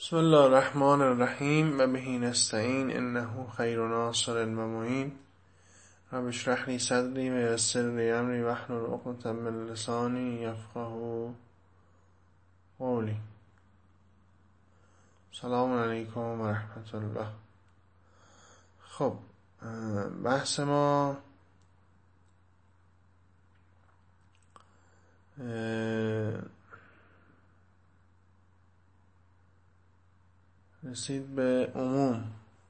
بسم الله الرحمن الرحیم و بهی نستعین انه خیر ناصر و معین. رب اشرح لی صدری و یسر لی امری واحلل عقدة من لسانی یفقهوا قولی. سلام علیکم و رحمت الله. خب، بحث ما رسید به عموم.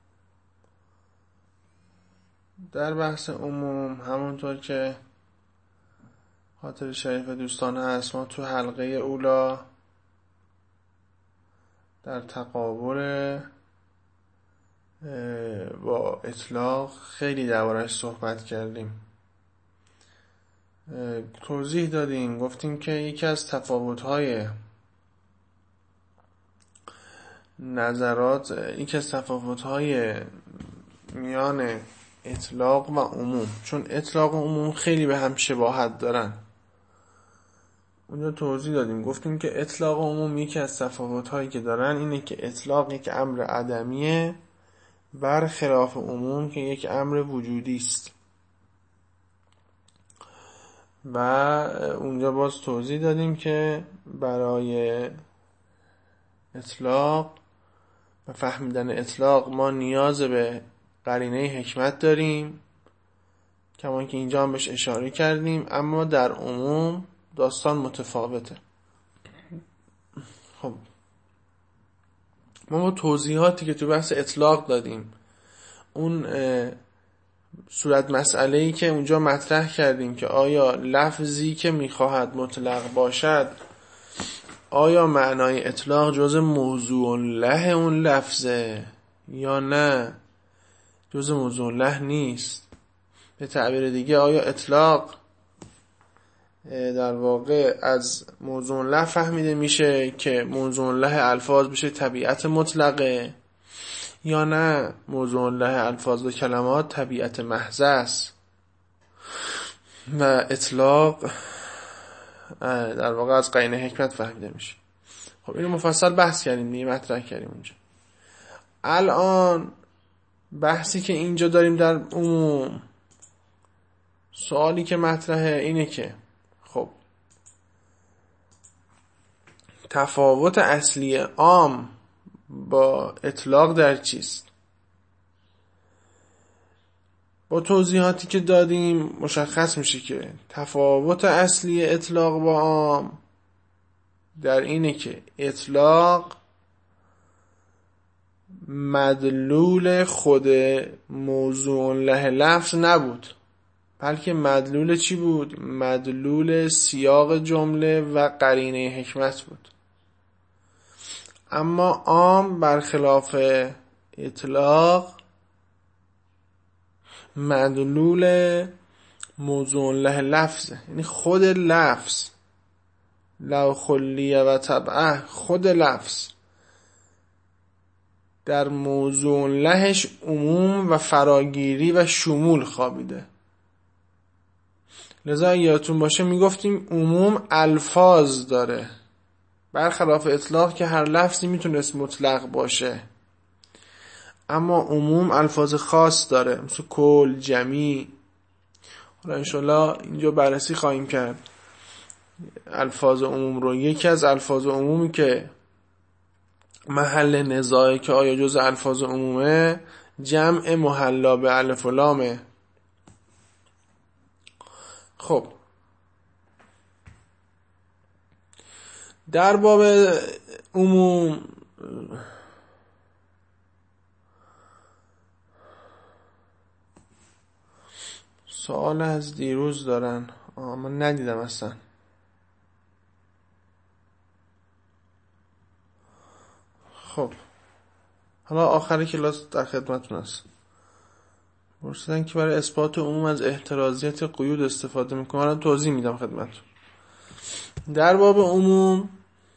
در بحث عموم همونطور که خاطر شریف دوستان هست، ما تو حلقه اولا در تقابل با اطلاق خیلی درباره‌اش صحبت کردیم، توضیح دادیم، گفتیم که یکی از تفاوت‌های میان اطلاق و عموم، چون اطلاق و عموم خیلی به هم شباهت دارن، اونجا توضیح دادیم، گفتیم که اطلاق و عموم یکی از تفاوت‌هایی که دارن اینه که اطلاق یک امر عدمیه برخلاف عموم که یک امر وجودی است. و اونجا باز توضیح دادیم که برای اطلاق و فهمیدن اطلاق ما نیاز به قرینه حکمت داریم، کمان که اینجا هم بهش اشاره کردیم، اما در عموم داستان متفاوته. خب، ما با توضیحاتی که تو بحث اطلاق دادیم، اون صورت مسئله‌ای که اونجا مطرح کردیم که آیا لفظی که میخواهد مطلق باشد، آیا معنای اطلاق جز موضوع له اون لفظه یا نه جز موضوع له نیست. به تعبیر دیگه، آیا اطلاق در واقع از موضوع له فهمیده میشه که موضوع له الفاظ بشه طبیعت مطلقه، یا نه موضوع له الفاظ و کلمات طبیعت محض است و اطلاق در واقع از قرینه حکمت فهمیده میشه. خب، اینو مفصل بحث کردیم، مطرح کردیم اونجا. الان بحثی که اینجا داریم در عموم، سوالی که مطرحه اینه که خب، تفاوت اصلی عام با اطلاق در چیست؟ با توضیحاتی که دادیم مشخص میشه که تفاوت اصلی اطلاق با عام در اینه که اطلاق مدلول خود موضوع له لفظ نبود، بلکه مدلول چی بود؟ مدلول سیاق جمله و قرینه حکمت بود. اما عام برخلاف اطلاق مدلول موضوع له لفظه، یعنی خود لفظ، لو خلیه و طبعه، خود لفظ در موضوع لهش عموم و فراگیری و شمول خوابیده. لذا یادتون باشه میگفتیم عموم الفاظ داره، برخلاف اطلاق که هر لفظی میتونست مطلق باشه، اما عموم الفاظ خاص داره، مثل کل، جمی. حالا انشالله اینجا بررسی خواهیم کرد الفاظ عموم رو. یکی از الفاظ عمومی که محل نزاعه که آیا جز الفاظ عمومه، جمع محلا به الف و لامه. خب، در باب عموم سوال از دیروز دارن، من ندیدم اصلا. خب، حالا آخر کلاس در خدمتتون هست. پرسیدن که برای اثبات عموم از احترازیت قیود استفاده میکنم. الان توضیح میدم خدمتتون. در باب عموم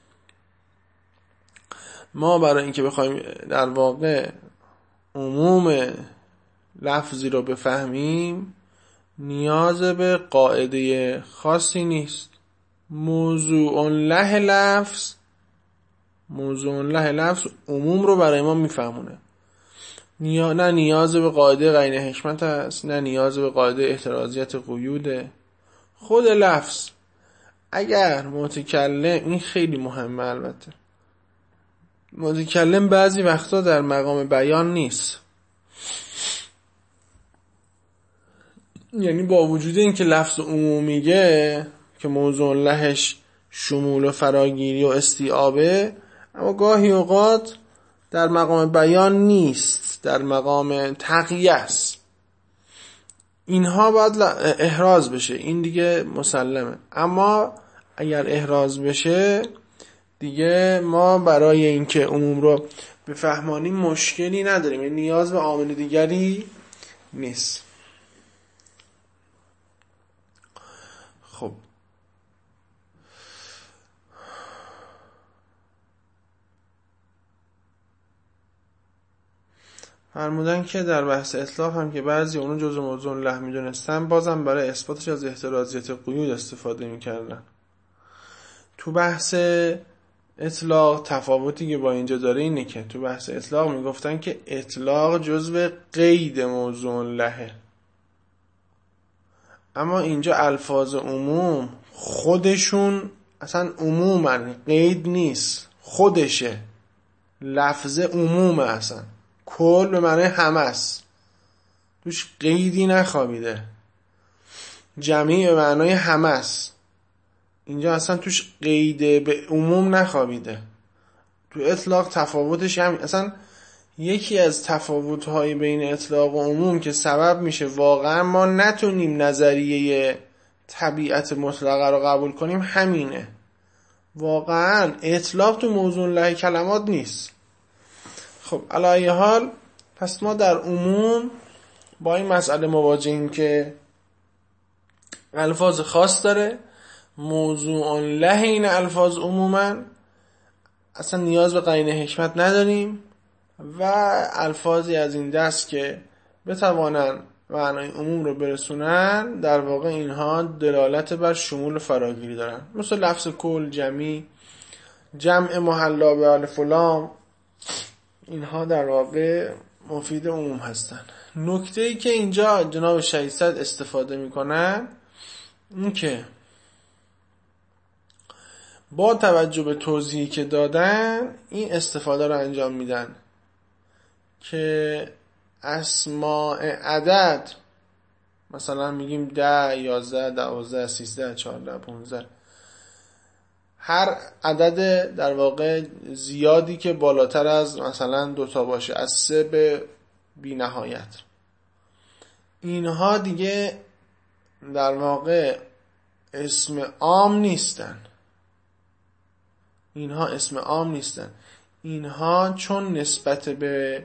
ما برای اینکه بخوایم در واقع عموم لفظی رو بفهمیم، نیاز به قاعده خاصی نیست. موضوع له لفظ موضوع له لفظ عموم رو برای ما میفهمونه. نه نیاز به قاعده قرینه حکمت هست، نه نیاز به قاعده احترازیت قیوده. خود لفظ اگر متکلم، این خیلی مهمه، البته متکلم بعضی وقتا در مقام بیان نیست، یعنی با وجود این که لفظ عمومیه که موضوع لهش شمول و فراگیری و استیعابه، اما گاهی اوقات در مقام بیان نیست، در مقام تقییه است. اینها باید احراز بشه، این دیگه مسلمه. اما اگر احراز بشه دیگه ما برای اینکه عموم رو بفهمانیم مشکلی نداریم، یعنی نیاز به عامل دیگری نیست. خب فرمودن که در بحث اطلاق هم که بعضی اونو جزء موضوع له میدونستن، بازم برای اثباتش از احترازیت قیود استفاده میکردن. تو بحث اطلاق تفاوتی که با اینجا داره اینه که تو بحث اطلاق میگفتن که اطلاق جزء قید موضوع لهه، اما اینجا الفاظ عموم خودشون اصلا عمومن، قید نیست، خودشه، لفظ عمومه، اصلا کل به معنی همه است، توش قیدی نخوابیده، جمعی به معنای همه است، اینجا اصلا توش قید به عموم نخوابیده. تو اطلاق تفاوتش همین، اصلا یکی از تفاوت‌های بین اطلاق و عموم که سبب میشه واقعا ما نتونیم نظریه طبیعت مطلقه رو قبول کنیم همینه. واقعا اطلاق تو موضوع له کلمات نیست. خب علی ای حال، پس ما در عموم با این مسئله مواجهیم که الفاظ خاص داره، موضوع له این الفاظ عموما اصلا نیاز به قرینه حکمت نداریم و الفاظی از این دست که بتوانن معنای عموم رو برسونن، در واقع اینها دلالت بر شمول و فراگیری دارن، مثل لفظ کل، جمعی، جمع محلا به الف و لام، اینها در واقع مفید عموم هستن. نکته‌ای که اینجا جناب شهیدصدر استفاده میکنن این که با توجه به توضیحی که دادن این استفاده رو انجام میدن که اسماء عدد، مثلا میگیم 10 11 12 13 14 15، هر عدد در واقع زیادی که بالاتر از مثلا 2 باشه، از 3 به بی نهایت، اینها دیگه در واقع اسم عام نیستن. اینها اسم عام نیستن، اینها چون نسبت به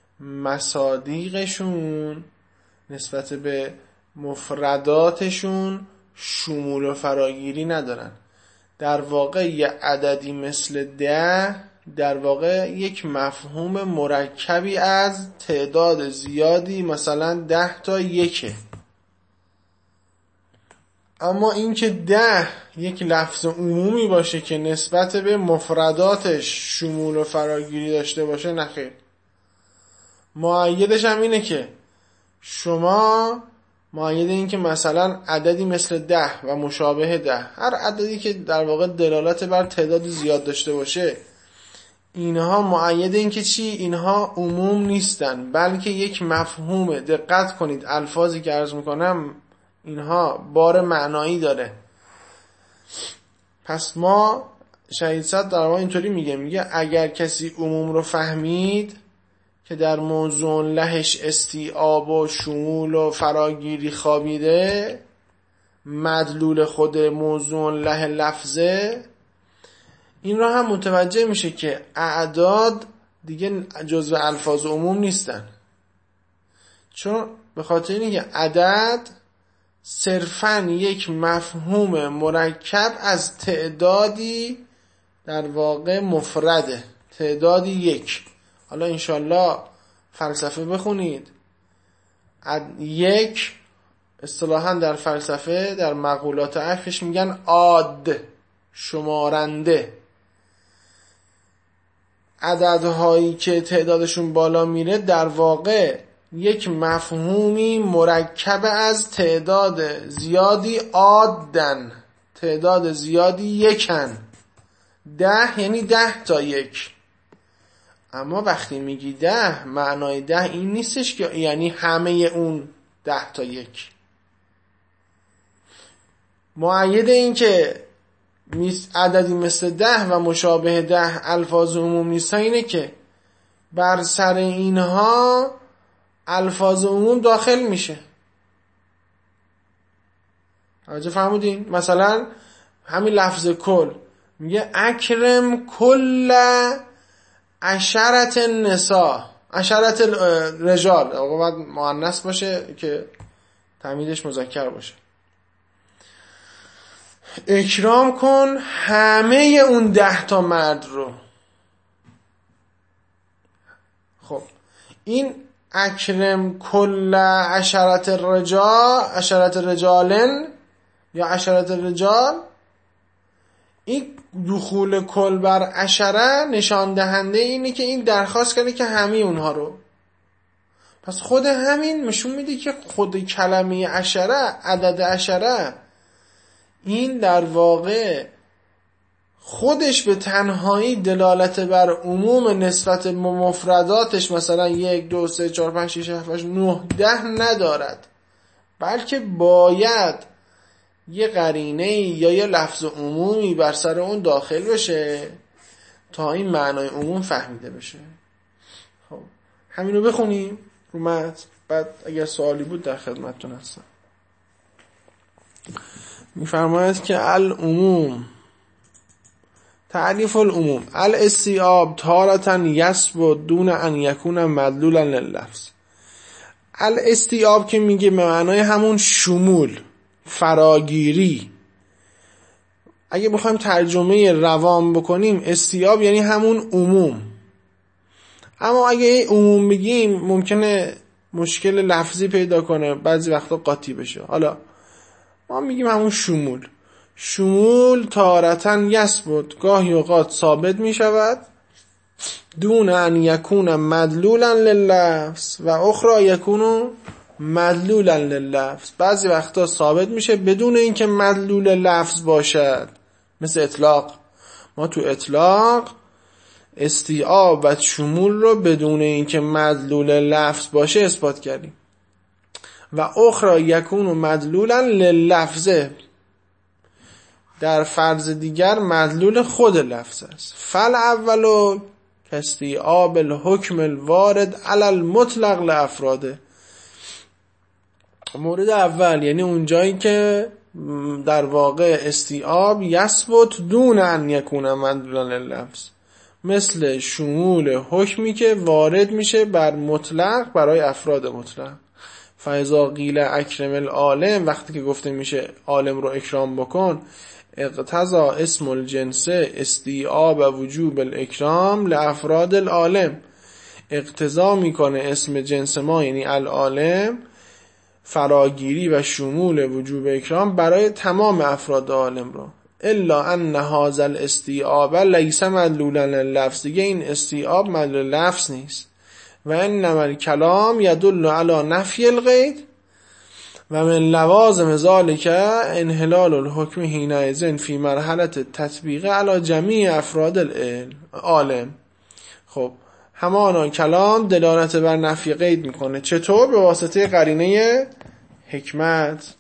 مصادیقشون، نسبت به مفرداتشون شمول و فراگیری ندارن. در واقع یه عددی مثل 10 در واقع یک مفهوم مرکبی از تعداد زیادی، مثلا 10 تا 1. اما این که 10 یک لفظ عمومی باشه که نسبت به مفرداتش شمول و فراگیری داشته باشه، نخیر. مؤیدش هم اینه که شما مؤید این که مثلا عددی مثل 10 و مشابه 10، هر عددی که در واقع دلالت بر تعداد زیاد داشته باشه، اینها مؤید این که چی؟ اینها عموم نیستن، بلکه یک مفهوم. دقت کنید الفاظی که عرض میکنم اینها بار معنایی داره. پس ما شهیدصدر در واقع اینطوری میگه اگر کسی عموم رو فهمید که در موضوع لهش استیعاب و شمول و فراگیری خوابیده، مدلول خود موضوع له لفظه، این را هم متوجه میشه که اعداد دیگه جزو الفاظ عموم نیستن، چون به خاطر اینکه عدد صرفاً یک مفهوم مرکب از تعدادی در واقع مفرده، تعدادی 1. حالا انشالله فلسفه بخونید، 1 اصطلاحاً در فلسفه در مقولات عرفش میگن عاد، شمارنده. عددهایی که تعدادشون بالا میره در واقع یک مفهومی مرکب از تعداد زیادی عادن، تعداد زیادی یکن. 10 یعنی 10 تا یک. اما وقتی میگی 10 معنای 10 این نیستش که یعنی همه اون 10 تا یک. مؤید این که عددی مثل 10 و مشابه 10 الفاظ عموم نیست اینه که بر سر اینها الفاظ عموم داخل میشه. توجه فرمودین؟ مثلا همین لفظ کل میگه اکرم کل عشرت نساء، عشرت رجال، باید مؤنث باشه که تمیزش مذکر باشه. اکرام کن همه اون 10 تا مرد رو. خب این اکرم کل عشرت الرجال، عشرت رجالن یا عشرت رجال، این دخول کل بر عشره نشان دهنده اینه که این درخواست کرده که همه اونها رو. پس خود همین نشون میده که خود کلمه عشره، عدد عشره، این در واقع خودش به تنهایی دلالت بر عموم نسبت مفرداتش، مثلا 1 2 3 4 5 6 7 8 9 10 ندارد، بلکه باید یه قرینه یا یه لفظ عمومی بر سر اون داخل بشه تا این معنای عموم فهمیده بشه. خب همین رو بخونیم رو متن، بعد اگر سوالی بود در خدمتتون هستم. میفرماید که العموم، تعریف العموم، الاستیعاب تارة یثبت دون ان یکون مدلولا لللفظ. الاستیعاب که میگه به معنای همون شمول، فراگیری. اگه بخوایم ترجمه روان بکنیم استیعاب یعنی همون عموم. اما اگه عموم بگیم ممکنه مشکل لفظی پیدا کنه، بعضی وقتا قاطی بشه. حالا ما میگیم همون شمول. شمول تارة یثبت، گاهی اوقات ثابت میشود، دون ان یکون مدلولا لللفظ و اخرى یکون مدلولا لللفظ. بعضی وقتا ثابت میشه بدون اینکه مدلول لفظ باشد، مثل اطلاق. ما تو اطلاق استیعاب و شمول رو بدون اینکه مدلول لفظ باشه اثبات کردیم. و اخرى یکون مدلولا لللفظه، در فرض دیگر مدلول خود لفظ است. فالاول کاستیعاب الحکم الوارد علی المطلق لافراده. مورد اول یعنی اون جایی که در واقع استیعاب یثبت دون ان یکون مدلولا لللفظ، مثل شمول حکمی که وارد میشه بر مطلق برای افراد مطلق. فاذا قیل اکرم العالم، وقتی که گفته میشه عالم رو اکرام بکن، اقتضى اسم الجنس استیعاب و وجوب الاکرام لافراد العالم، اقتضا میکنه اسم جنس ما یعنی العالم فراگیری و شمول وجوب اکرام برای تمام افراد عالم رو. الا ان هذا الاستیعاب لیس مدلولا لللفظ، دیگه این استیعاب مدلول لفظ نیست. و انما الکلام یدل علی نفی القید و من لوازم ذلك انحلال الحکم حینئذ فی مرحله تطبیق علی جمیع افراد العالم. خب همانا کلام دلالت بر نفی قید میکنه. چطور؟ به واسطه قرینه حکمت.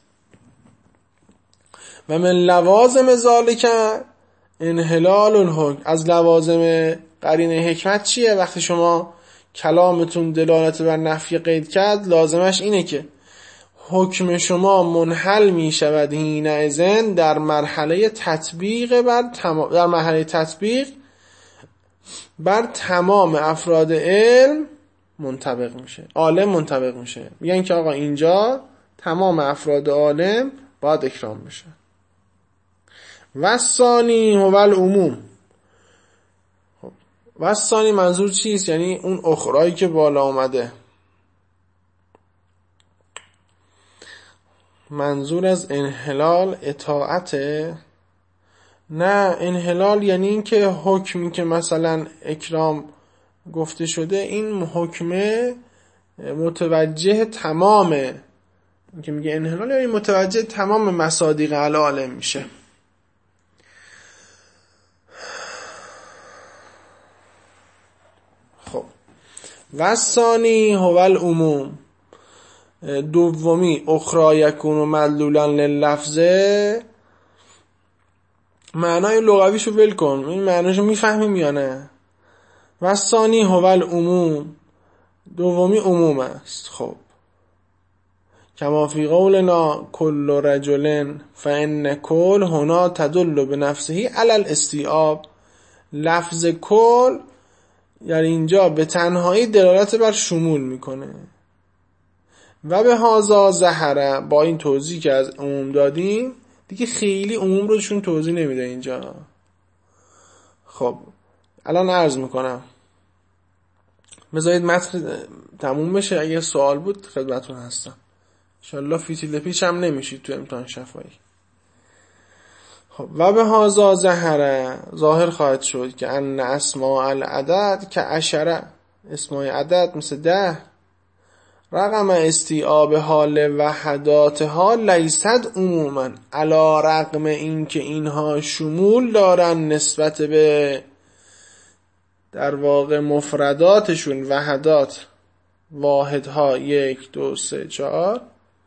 و من لوازم ذلك انحلال الحکم، از لوازم قرینه حکمت چیه؟ وقتی شما کلامتون دلالت بر نفی قید کرد، لازمش اینه که حکم شما منحل می شود حینئذ در مرحله تطبیق بر تمام افراد علم منطبق میشه، عالم منطبق میشه. میگن که آقا اینجا تمام افراد عالم باید اکرام بشه. و ثانی هو العموم. و ثانی منظور چیست؟ یعنی اون اخرایی که بالا اومده. منظور از انحلال اطاعت نه انحلال یعنی این که حکمی که مثلا اکرام گفته شده این حکمه متوجه تمامه، که میگه انحلال یعنی متوجه تمام مصادیق العالم میشه. خب و ثانی هو العموم، دومی اخرى یکون مدلولا لللفظه. معنای لغویشو ول کن، این معناشو میفهمیم یا نه؟ و ثانی هو العموم، دومی عموم است. خب کما فی قولنا کل رجل فان کل هنا تدل بنفسه علی الاستیعاب. لفظ کل یعنی اینجا به تنهایی دلالت بر شمول میکنه. و به هازا ظهره، با این توضیح که از عموم دادیم دیگه خیلی عموم رو شون توضیح نمیده اینجا. خب الان عرض میکنم، بذارید متن تموم بشه، اگه سوال بود خدمتون هستم. انشالله فیتیل پیچ هم نمیشید تو امتحان شفایی. خب و به هازا ظهره، ظاهر خواهد شد که ان اسماء العدد که عشره، اسمای عدد مثل 10، رقم استیعاب حال وحداتها لیست عموما، علی رغم این که اینها شمول دارن نسبت به در واقع مفرداتشون، وحدات واحدها 1 2 3 4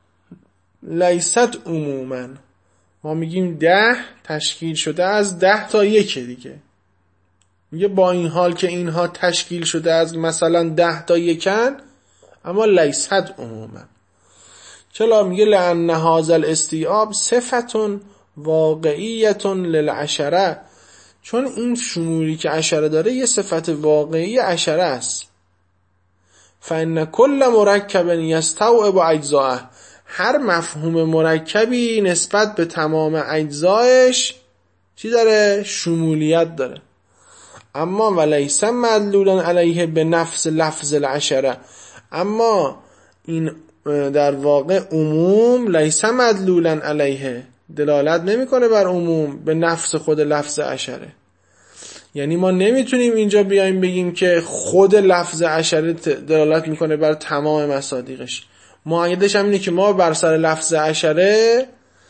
لیست عموما. ما میگیم 10 تشکیل شده از 10 تا 1 دیگه، میگه با این حال که اینها تشکیل شده از مثلا 10 تا 1 اما لیست عموما. چرا؟ میگه لأن هذا الاستیعاب صفة واقعیة للعشره، چون این شمولی که عشره داره یه صفت واقعی عشره است. فإن كل مرکب یستوعب اجزاءه، هر مفهوم مرکبی نسبت به تمام اجزایش چی داره؟ شمولیت داره. اما ولیس مدلولا علیه به نفس لفظ العشره، اما این در واقع عموم لیس مدلولا علیه، دلالت نمیکنه بر عموم به نفس خود لفظ عشره. یعنی ما نمیتونیم اینجا بیایم بگیم که خود لفظ عشره دلالت میکنه بر تمام مصادیقش. مؤیدش هم اینه که ما بر سر لفظ عشره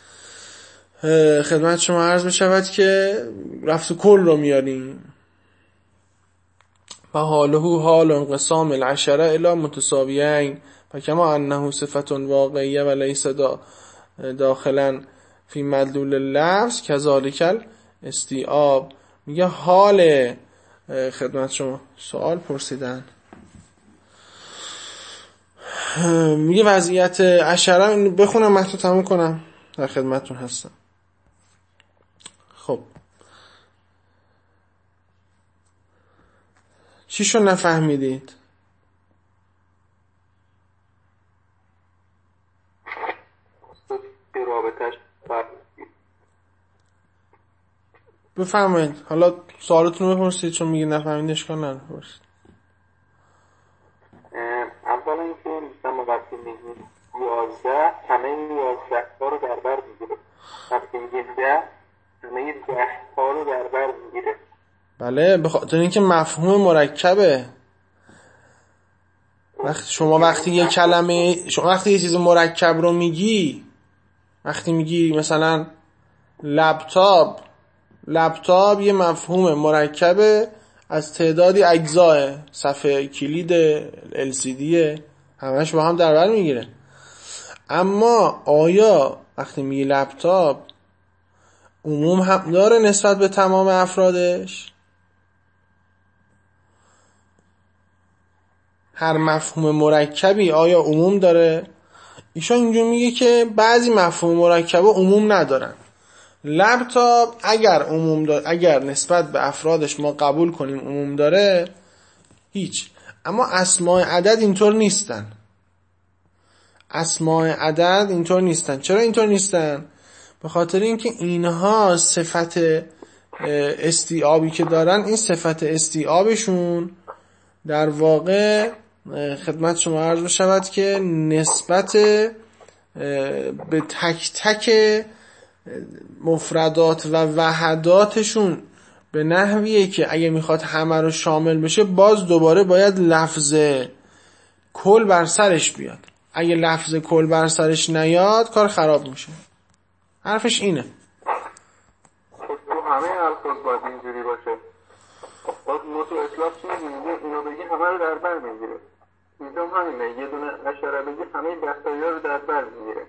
خدمت شما عرض بشود که لفظ کل رو میاریم. و حاله حال انقسام العشره الی متساویین و کما انه صفت واقعیه و لیس داخلا فی مدلول اللفظ کذالک استیعاب. میگه حال، خدمت شما سوال پرسیدن، میگه وضعیت عشره، بخونم متن تموم کنم در خدمتتون هستم. خب چی شو نفهمیدید؟ بفرمایید، حالا سوالتون رو بپرسید، چون میگه نفهمیدید اشکال نداره بپرسید. اولا اینکه مثلا وقتی میگیم 11 همه 11 ها رو در بر میگیره، وقتی میگیم 10 همه 10 ها رو در بر میگیره. بله، به خاطر اینکه مفهوم مرکبه. وقتی یه کلمه، شما وقتی یه چیز مرکب رو میگی، وقتی میگی مثلا لپتاپ یه مفهوم مرکبه از تعدادی اجزای، صفحه کلید LCD همش با هم در بر میگیره. اما آیا وقتی میگی لپتاپ عموم هم داره نسبت به تمام افرادش؟ هر مفهوم مرکبی آیا عموم داره؟ ایشان اینجا میگه که بعضی مفهوم مرکبه عموم ندارن. لپتاپ اگر عموم داره، اگر نسبت به افرادش ما قبول کنیم عموم داره هیچ، اما اسماء عدد اینطور نیستن. اسماء عدد اینطور نیستن. چرا اینطور نیستن؟ به خاطر اینکه اینها صفت استیعابی که دارن، این صفت استیعابشون در واقع خدمت شما عرض بشود که نسبت به تک تک مفردات و وحداتشون به نحویه که اگه میخواد همه رو شامل بشه باز دوباره باید لفظ کل بر سرش بیاد. اگه لفظ کل بر سرش نیاد کار خراب میشه. حرفش اینه. تو همه الفاظ باید اینجوری باشه. باید تو اطلاق چی میگه اینو بگی همه رو در بر میگیره. اینجا همینه، یه دونه اشاره بگی همه 10 تایی رو در بر میگیره.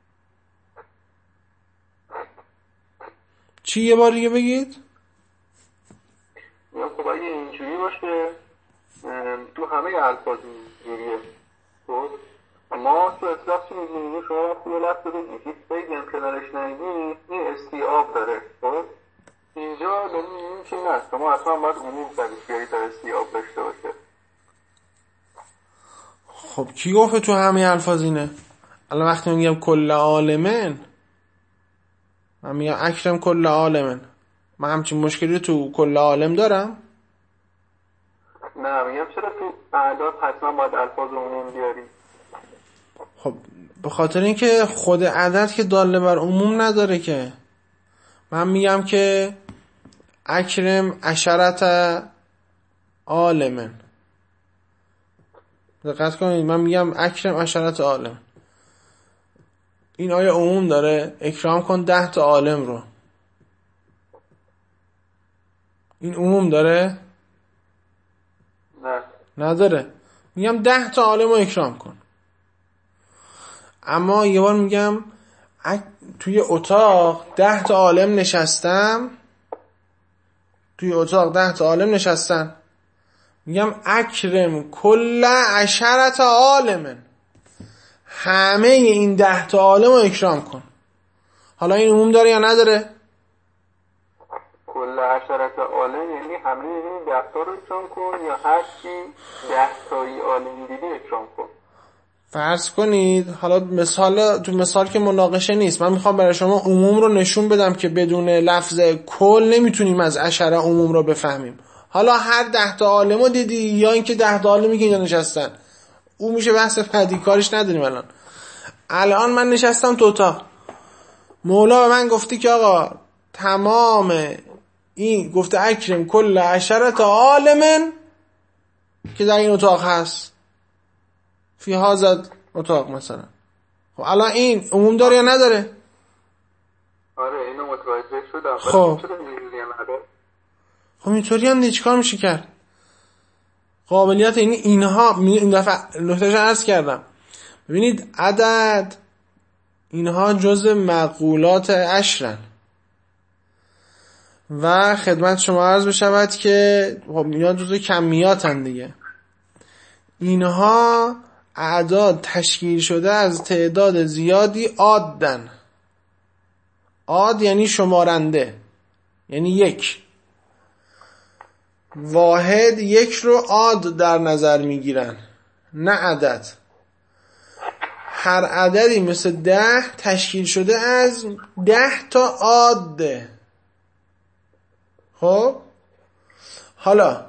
چی یه بار دیگه بگید؟ یا خب اگه اینجوری باشه تو همه الفاظ اینجوریه. خب ما تو اطلاق چی میگیم؟ شما وقتی یه لفظ بگی هیچ بگیم کنارش نگی این استیعاب داره. خب اینجا داریم این چی نست، شما اصلا باید عموم سرش بیایی تا استیعاب داشته باشه. خب کی گفته تو همه الفاظ اینه؟ الان وقتی میگم کل عالمن، من میگم اکرم کل عالمن، من همچین مشکلی تو کل عالم دارم؟ نه میگم چرا تو اعداد حتما باید الفاظ عموم بیاری؟ خب به خاطر اینکه خود عدد که داله بر عموم نداره که. من میگم که اکرم عشرت عالمن، دقت کنید، من میگم اکرم عشرت عالم، این آیا عموم داره؟ اکرام کن 10 تا عالم رو، این عموم داره؟ نه نداره. میگم 10 تا عالم رو اکرام کن. اما یه بار میگم توی اتاق 10 تا عالم نشستم، توی اتاق 10 تا عالم نشستن، میگم اکرم کل عشرت عالمن، همه این 10 تا عالم رو اکرام کن. حالا این عموم داره یا نداره؟ کل عشرت عالم یعنی همه این 10 تا رو اکرام کن یا هر کی 10 تایی عالم دیدی اکرام کن. فرض کنید حالا تو مثال که مناقشه نیست، من میخوام برای شما عموم رو نشون بدم که بدون لفظ کل نمیتونیم از عشره عموم رو بفهمیم. حالا هر 10 تا عالم رو دیدی یا اینکه 10 تا عالمی که اینجا نشستن، اون میشه بحث بعدی، کارش نداریم. الان من نشستم تو اتاق، مولا به من گفتی که آقا تمام این گفته اکرم کل عشرت عالمن که در این اتاق هست، فی هذا اتاق مثلا. خب الان این عموم داره یا نداره؟ آره اینو متوجه شدم. خب اینطوری هم چیکار میشه کرد؟ قابلیت اینها این دفعه نکتهش عرض کردم. ببینید عدد اینها جزء معقولات عشرن و خدمت شما عرض بشود که خب اینا جزء کمیاتن دیگه. اینها اعداد تشکیل شده از تعداد زیادی عادن. عاد یعنی شمارنده، یعنی 1 واحد 1 رو عاد در نظر میگیرن، نه عدد. هر عددی مثل 10 تشکیل شده از 10 تا عاده. خب حالا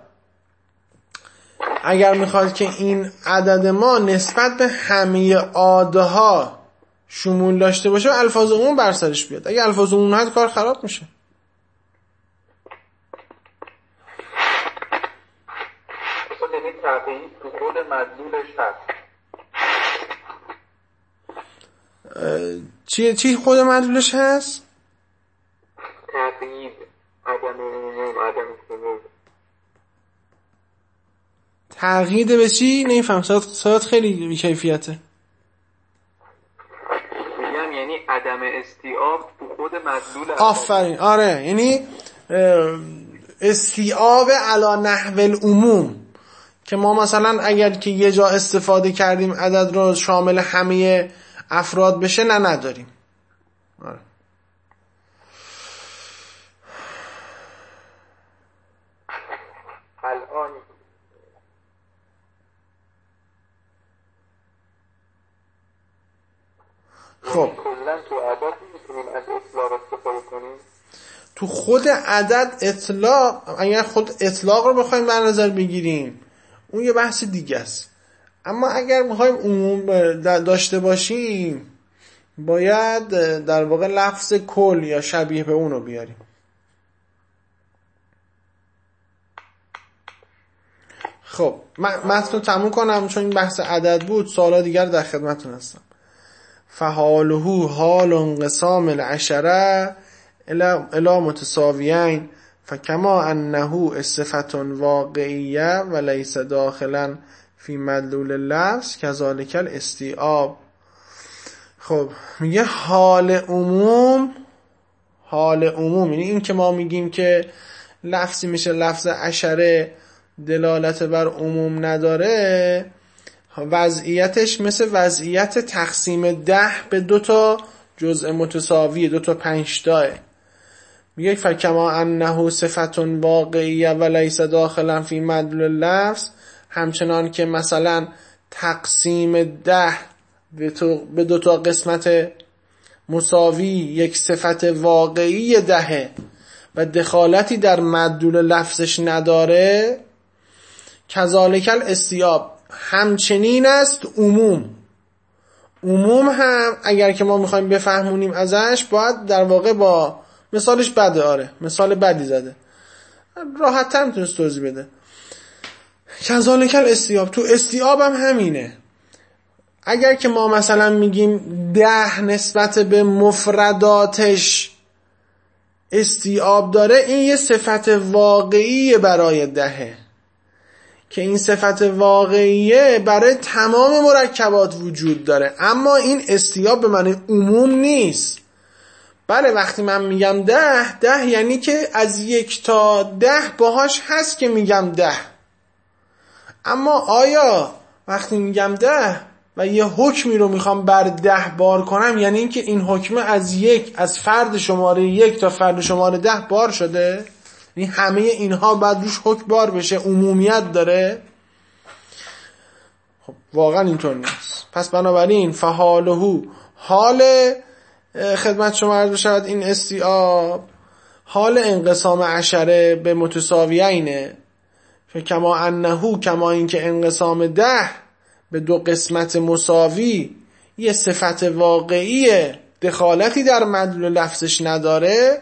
اگر میخواد که این عدد ما نسبت به همه عاده ها شمول داشته باشه الفاظ عموم بر سرش بیاد. اگه الفاظ عموم هست کار خراب میشه. یعنی تغییر تو خود مدلولش هست. چی خود مدلولش هست؟ تغییر، عدم عموم، عدم شمول. تغییر به چی؟ نمیفهم. صدات خیلی بی‌کیفیته. میگم یعنی عدم استیعاب تو خود مدلول. آفرین. آره یعنی استیعاب علی نحو العموم، که ما مثلا اگر که یه جا استفاده کردیم عدد رو شامل همه افراد بشه نداریم. آره. الان خب کلا تو عدد میتونیم از اطلاق استفاده کنیم. تو خود عدد اطلاق، اگر خود اطلاق رو بخوایم در نظر بگیریم اون یه بحث دیگه است. اما اگر میخوایم عموم داشته باشیم باید در واقع لفظ کل یا شبیه به اون رو بیاریم. خب متن رو تموم کنم چون این بحث عدد بود. سوالا دیگر در خدمتتون هستم. فحاله حال انقسام العشره الی متساویین فکما انه صفت واقعیه و لیس داخلا فی مدلول اللفظ کذالک الاستیعاب. خب میگه حال عموم یعنی این که ما میگیم که لفظی میشه لفظ عشره دلالت بر عموم نداره، وضعیتش مثل وضعیت تقسیم 10 به 2 تا جزء متساوی، 2 تا 5 تاه. میگه فکما انه صفت واقعیه و لیس داخلا فی مدلول اللفظ، همچنان که مثلا تقسیم 10 به 2 تا قسمت مساوی یک صفت واقعی 10 و دخالتی در مدلول لفظش نداره، کذالک الاستیعاب، همچنین است عموم هم اگر که ما میخوایم بفهمونیم ازش باید در واقع با مثالش بده، آره مثال بدی زده، راحت تر میتونست توضیح بده. کذالک الاستیعاب، تو استیعاب هم همینه. اگر که ما مثلا میگیم 10 نسبت به مفرداتش استیعاب داره، این یه صفت واقعی برای 10 که این صفت واقعیه برای تمام مرکبات وجود داره، اما این استیعاب به معنی عموم نیست. بله وقتی من میگم 10 یعنی که از 1 تا 10 باهاش هست که میگم 10، اما آیا وقتی میگم 10 و یه حکمی رو میخوام بر 10 بار کنم، یعنی این که این حکم از فرد شماره 1 تا فرد شماره 10 بار شده؟ یعنی همه اینها بعد روش حکم بار بشه، عمومیت داره؟ خب واقعا اینطور نیست. پس بنابراین فحاله، حال خدمت شما عرض بشود این استیعاب حال انقسام عشره به متساویینه، کما انه، کما این که انقسام 10 به 2 قسمت مساوی یه صفت واقعیه، دخالتی در مدلول لفظش نداره،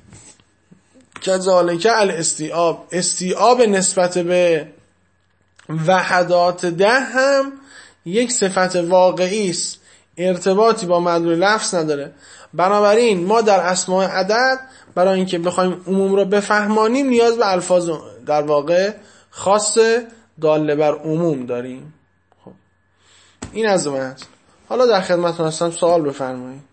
کذالک الاستیعاب، استیعاب نسبت به وحدات 10 هم یک صفت واقعی است، ارتباطی با مدلول لفظ نداره. بنابراین ما در اسماء عدد برای اینکه بخوایم عموم رو بفهمانیم نیاز به الفاظ در واقع خاص داله بر عموم داریم. خب این از من. حالا در خدمتتون هستم، سوال بفرمایید.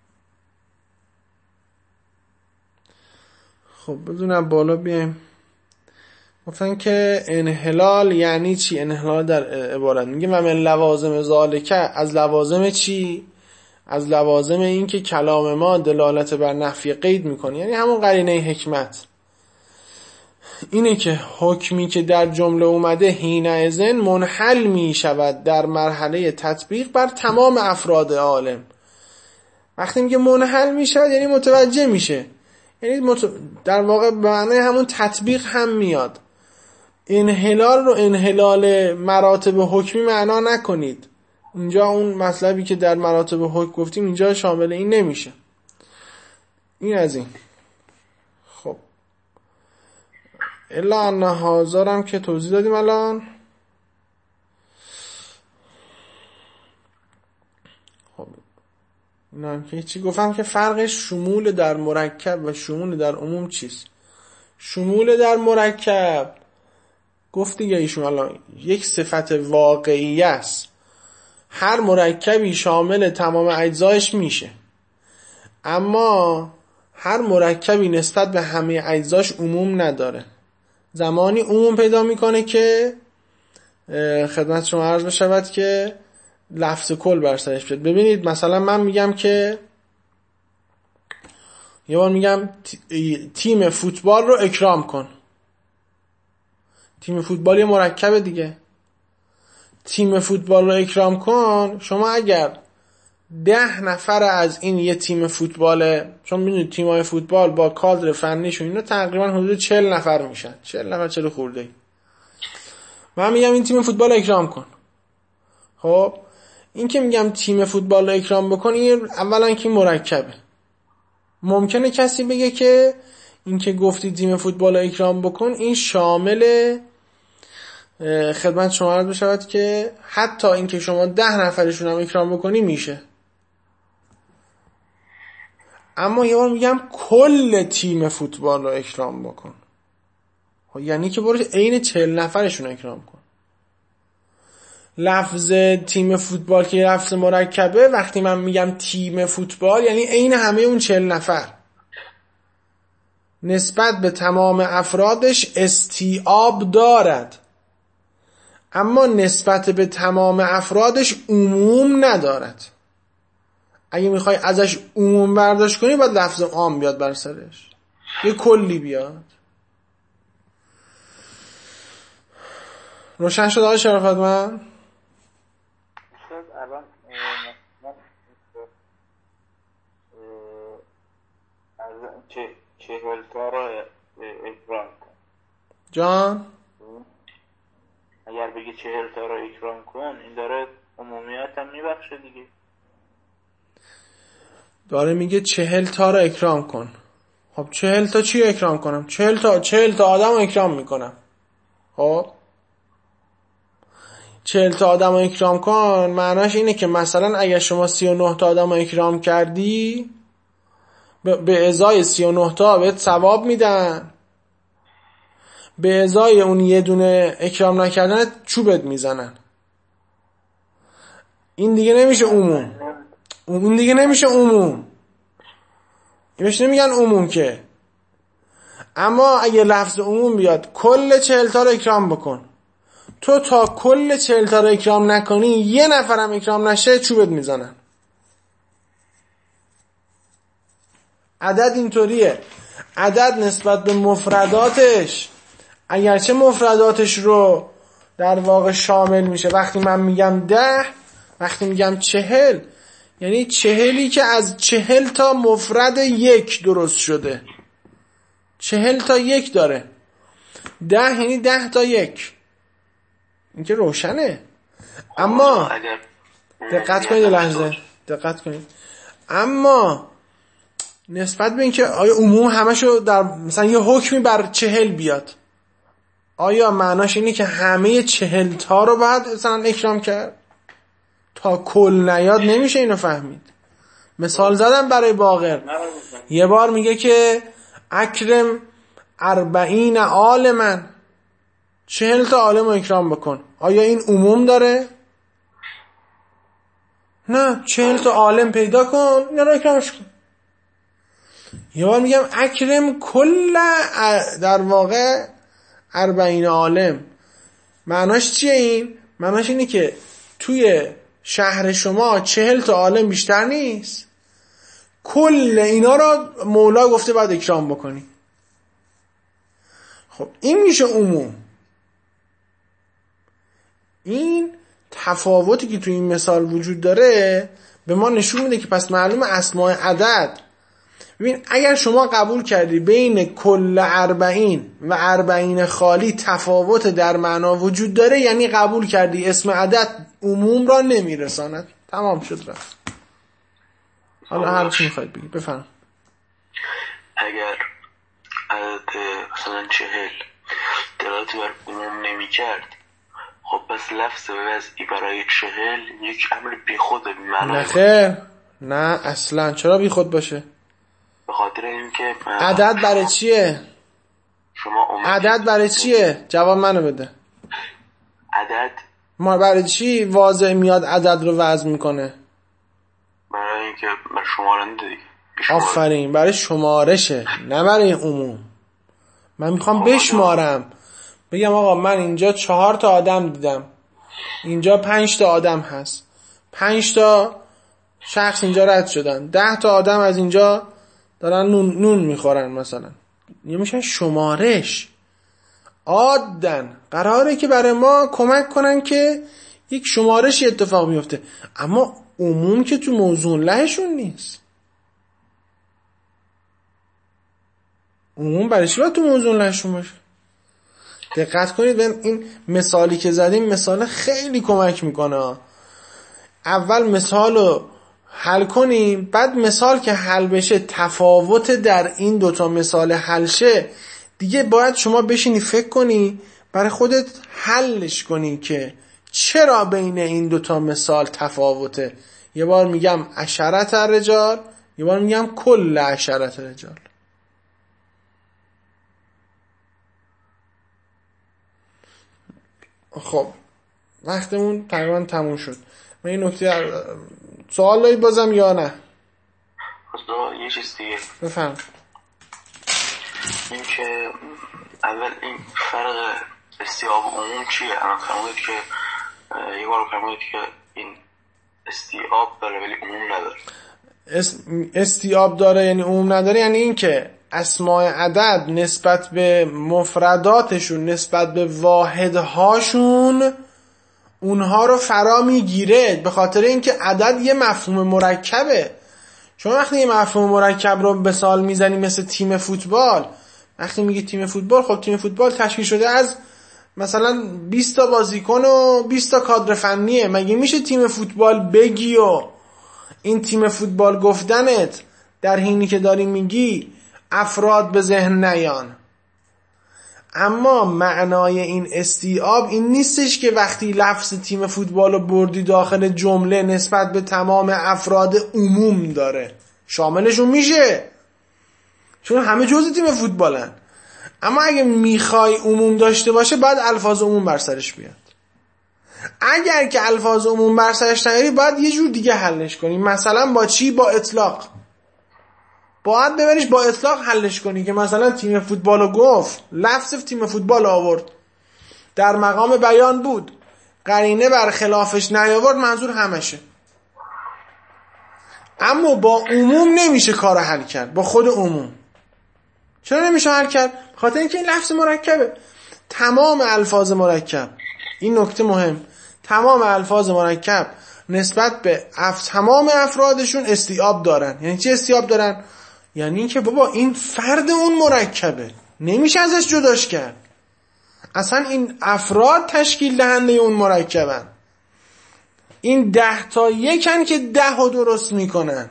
خب بدونم بالا بیایم. گفتن که انحلال یعنی چی؟ انحلال در عبارت میگه و من لوازم ذالکه، از لوازم چی؟ از لوازم این که کلام ما دلالت بر نفی قید میکنه، یعنی همون قرینه حکمت، اینه که حکمی که در جمله اومده حینئذ منحل میشود در مرحله تطبیق بر تمام افراد عالم. وقتی میگه منحل میشود یعنی متوجه میشه، یعنی در واقع به معنی همون تطبیق هم میاد. انحلال رو انحلال مراتب حکمی معنا نکنید، اینجا اون مطلبی که در مراتب حکم گفتیم اینجا شامل این نمیشه. این از این. خب الا ان حاضرم که توضیح دادیم الان. خب اینا هم که چی گفتم که فرق شمول در مرکب و شمول در عموم چیست؟ شمول در مرکب گفت دیگه ایشون الان یک صفت واقعی است، هر مرکبی شامل تمام اجزایش میشه، اما هر مرکبی نسبت به همه اجزاش عموم نداره. زمانی عموم پیدا میکنه که خدمت شما عرض بشود که لفظ کل بر سرش بیاد. ببینید مثلا من میگم که یه بار میگم تیم فوتبال رو اکرام کن. تیم فوتبال یه مرکبه دیگه. تیم فوتبال رو اکرام کن، شما اگر 10 نفر از این یه تیم فوتباله، چون میدونید تیم‌های فوتبال با کادر فنیشون اینا تقریبا حدود 40 نفر میشن، 40 نفر 40 خورده ای. من میگم این تیم فوتبال اکرام کن. خب این که میگم تیم فوتبال رو اکرام بکن، این اولا که مرکبه. ممکنه کسی بگه که این که گفتی تیم فوتبال رو اکرام بکن، این شامل خدمت شما عرض بشود که حتی این که شما 10 نفرشون هم اکرام بکنی میشه. اما یه بار میگم کل تیم فوتبال رو اکرام بکن، یعنی که برو عین 40 نفرشون اکرام کن. لفظ تیم فوتبال که لفظ مرکبه، وقتی من میگم تیم فوتبال یعنی عین همه اون 40 نفر، نسبت به تمام افرادش استیعاب دارد، اما نسبت به تمام افرادش عموم ندارد. اگه میخوای ازش عموم برداشت کنی باید لفظ عام بیاد بر سرش، یه کلی بیاد. روشن شد آقای شرافتمند؟ الان از 40 تا رو اکرام کن جان. اگر بگی 40 تا رو اکرام کن، این داره عمومیت هم میبخشه دیگه. داره میگه 40 تا رو اکرام کن. خب 40 تا چی اکرام کنم؟ 40 تا آدم رو اکرام میکنم. خب 40 تا آدم رو اکرام کن معناش اینه که مثلا اگر شما 39 تا آدم رو اکرام کردی، به ازای 39 تا بهت ثواب میدن، به ازای اون یه دونه اکرام نکردن چوبت میزنن. این دیگه نمیشه عموم. اون دیگه نمیشه عموم. اینش نمیگن عموم که. اما اگه لفظ عموم بیاد کل 40 تا رو اکرام بکن، تو تا کل 40 تا رو اکرام نکنی، یه نفرم اکرام نشه چوبت میزنن. عدد اینطوریه. عدد نسبت به مفرداتش، اگرچه مفرداتش رو در واقع شامل میشه، وقتی من میگم 10، وقتی میگم 40، یعنی 40 که از 40 تا مفرد یک درست شده. 40 تا یک داره. 10 یعنی 10 تا یک. این که روشنه. اما دقت کنید لحظه، دقت کنید. اما نسبت به اینکه آیا عموم همشو در مثلا یه حکمی بر 40 بیاد، آیا معناش اینه که همه 40 تا رو باید مثلا اکرام کرد؟ تا کل نیاد نمیشه اینو فهمید. مثال زدم برای باقر. یه بار میگه که اکرم 40 عالما، 40 تا عالم رو اکرام بکن. آیا این عموم داره؟ نه، 40 تا عالم پیدا کن اینا رو اکرامش کن. یه بار میگم اکرم کل، در واقع 40 عالم. معناش چیه این؟ معناش اینه که توی شهر شما 40 تا عالم بیشتر نیست، کل اینا رو مولا گفته باید اکرام بکنی. خب این میشه عموم. این تفاوتی که توی این مثال وجود داره به ما نشون میده که پس معلوم اسماء عدد. ببین اگر شما قبول کردی بین کل 40 و 40 خالی تفاوت در معنا وجود داره، یعنی قبول کردی اسم عدد عموم را نمیرساند. تمام شد رفت. حالا هر چی میخواید بگید بفرم. اگر عدد مثلا 40 دلالتی بر عموم نمی کرد، خب پس لفظ وضعی برای 40 یک امر بی خود معنی. نه خیر، نه اصلا. چرا بی خود باشه؟ به خاطر اینکه عدد برای چیه؟ عدد برای چیه؟ جواب منو بده. عدد ما برای چی واضح میاد عدد رو وضع میکنه؟ برای اینکه بر شمارنده دیگه. آفرین، برای شمارشه، نه برای عموم. من میخوام بشمارم، بگم آقا من اینجا 4 تا آدم دیدم، اینجا 5 تا آدم هست، 5 تا شخص اینجا رد شدن، 10 تا آدم از اینجا دارن نون میخورن مثلا. یه میشن شمارش. عادن قراره که برای ما کمک کنن که یک شمارشی اتفاق میفته، اما عموم که تو موضوع لهشون نیست. عموم برای چی باید تو موضوع لهشون باشه؟ دقت کنید، این مثالی که زدیم مثال خیلی کمک میکنه. اول مثال رو حل کنیم، بعد مثال که حل بشه تفاوت در این دوتا مثال حل شه، دیگه باید شما بشینی فکر کنی برای خودت حلش کنی که چرا بین این دوتا مثال تفاوته. یه بار میگم 10 رجال، یه بار میگم کل 10 رجال. خب وقتمون تقریبا تموم شد. من این نکته سوال دارید بازم یا نه؟ یه چیز دیگه بفهم. این که اول این فرق استیاب عموم چیه؟ الان فرمودید که یه بار فرمودید که این استیاب داره ولی عموم نداره. استیاب داره یعنی عموم نداره، یعنی این که اسماء عدد نسبت به مفرداتشون، نسبت به واحدهاشون اونها رو فرا میگیره، به خاطر اینکه عدد یه مفهوم مرکبه. شما وقتی یه مفهوم مرکب رو به مثال میزنی مثل تیم فوتبال، وقتی میگی تیم فوتبال، خب تیم فوتبال تشکیل شده از مثلا 20 تا بازیکن و 20 تا کادر فنیه. مگه میشه تیم فوتبال بگی و این تیم فوتبال گفتنت در حینی که داری میگی افراد به ذهن نیان؟ اما معنای این استیعاب این نیستش که وقتی لفظ تیم فوتبال رو بردی داخل جمله نسبت به تمام افراد عموم داره، شاملشون میشه چون همه جزء تیم فوتبالن. اما اگه میخوای عموم داشته باشه باید الفاظ عموم بر سرش بیاد. اگر که الفاظ عموم بر سرش نیاری باید یه جور دیگه حلش کنی. مثلا با چی؟ با اطلاق. باید ببریش با اطلاق حلش کنی که مثلا تیم فوتبال رو گفت، لفظ تیم فوتبال آورد، در مقام بیان بود، قرینه بر خلافش نیاورد، منظور همشه. اما با عموم نمیشه کار حل کرد. با خود عموم چرا نمیشه حل کرد؟ خاطر اینکه این لفظ مرکبه. تمام الفاظ مرکب، این نکته مهم، تمام الفاظ مرکب نسبت به تمام افرادشون استیعاب دارن. یعنی چی استیعاب دارن؟ یعنی اینکه بابا این فرد اون مرکبه، نمیشه ازش جداش کرد. اصلا این افراد تشکیل دهنده اون مرکبن. این 10 تا 1 که 10 رو درست میکنن.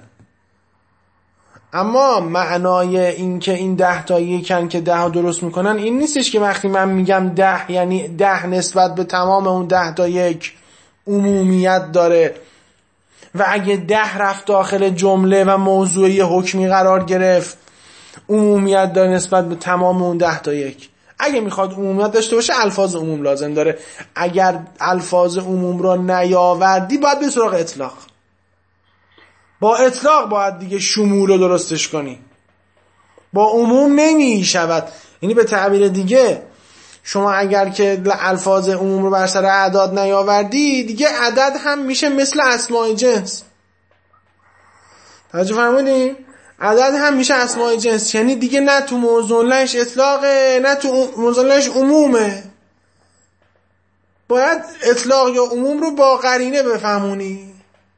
اما معنای این که این 10 تا 1 که 10 رو درست میکنن این نیستش که وقتی من میگم 10 یعنی 10 نسبت به تمام اون 10 تا 1 عمومیت داره و اگه 10 رفت داخل جمله و موضوعی حکمی قرار گرفت عمومیت داره نسبت به تمام اون 10 تا 1. اگه میخواد عمومیت داشته باشه الفاظ عموم لازم داره. اگر الفاظ عموم رو نیاوردی باید به سراغ اطلاق. با اطلاق باید دیگه شمول رو درستش کنی. با عموم نمیشود. یعنی به تعبیر دیگه شما اگر که الفاظ عموم رو بر سر اعداد نیاوردی دیگه عدد هم میشه مثل اسماء جنس. توجه فرمودین؟ عدد هم میشه اسماء جنس. یعنی دیگه نه تو موضوع لهش اطلاقه نه تو موضوع لهش عمومه. باید اطلاق یا عموم رو با قرینه بفهمونی.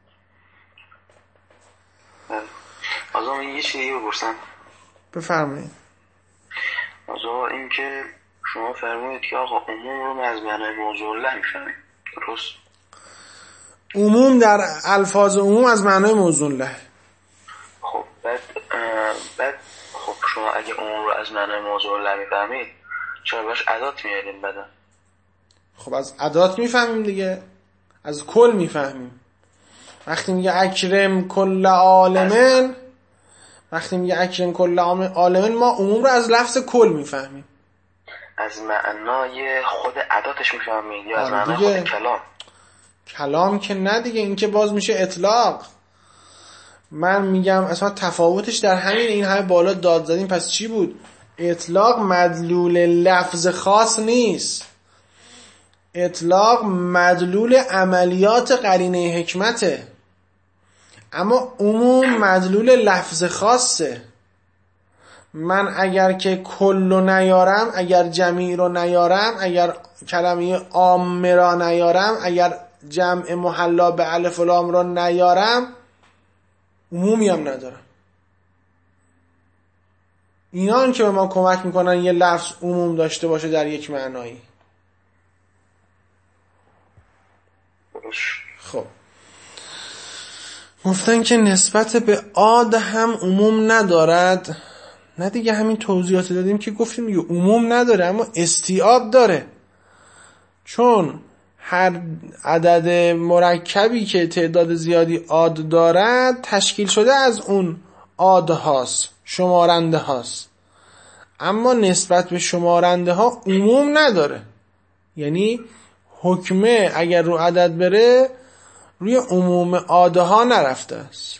آزا من یه چیزی بپرسم. بفرمایید. آزا این که شما فرمودید که آقا عموم رو از معنای موضوع له میفهمید، درست؟ عموم در الفاظ عموم از معنای موضوع له. خب بعد خب شما اگه عموم رو از معنای موضوع له میفهمید چرا باش عدات میارین بعدا؟ خب از عدات میفهمیم دیگه، از کل میفهمیم. وقتی میگه اکرم کل عالمن، وقتی میگه اکرم کل عالمن ما عموم رو از لفظ کل میفهمیم. از معنای خود عداتش میفهمید یا از معنای خود کلام؟ کلام که نه دیگه، این که باز میشه اطلاق. من میگم اصلا تفاوتش در همین، این همه بالا داد زدیم پس چی بود؟ اطلاق مدلول لفظ خاص نیست. اطلاق مدلول عملیات قرینه حکمته. اما عموم مدلول لفظ خاصه. من اگر که کل رو نیارم، اگر جمیع رو نیارم، اگر کلمه عامه را نیارم، اگر جمع محلا به الف و لام را نیارم، عمومی هم ندارم. اینا هم که به ما کمک میکنن یه لفظ عموم داشته باشه در یک معنایی. خب گفتن که نسبت به عاد هم عموم ندارد. نه دیگه، همین توضیحات دادیم که گفتیم دیگه عموم نداره اما استیعاب داره، چون هر عدد مرکبی که تعداد زیادی عاد دارد تشکیل شده از اون عاد هاست، شمارنده هاست، اما نسبت به شمارنده ها عموم نداره. یعنی حکمه اگر رو عدد بره روی عموم عاده ها نرفته است.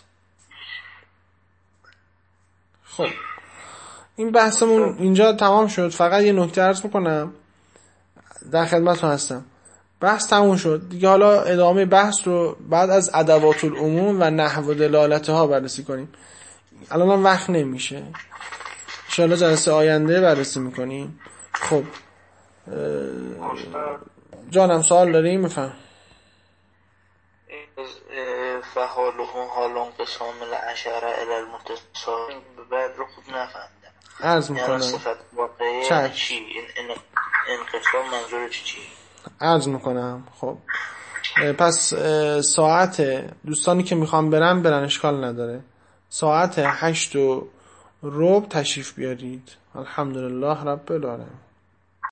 خب این بحثمون اینجا تمام شد. فقط یه نکته عرض میکنم، در خدمتتون هستم. بحث تموم شد دیگه. حالا ادامه بحث رو بعد از ادوات العموم و نحو دلالتها بررسی کنیم. الان هم وقت نمیشه، ان شاءالله جلسه آینده بررسی میکنیم. خب جانم سوال داریم؟ بفهم. فحاله حال انقسام العشره الی المتصل بعد رو خوب نفهمیدم. عرض میکنم صفت واقعی چی؟ این انقسام منظور چی؟ عرض میکنم. خب پس ساعت دوستانی که میخوام برن اشکال نداره. ساعت 8:15 تشریف بیارید. الحمدلله رب العالمین.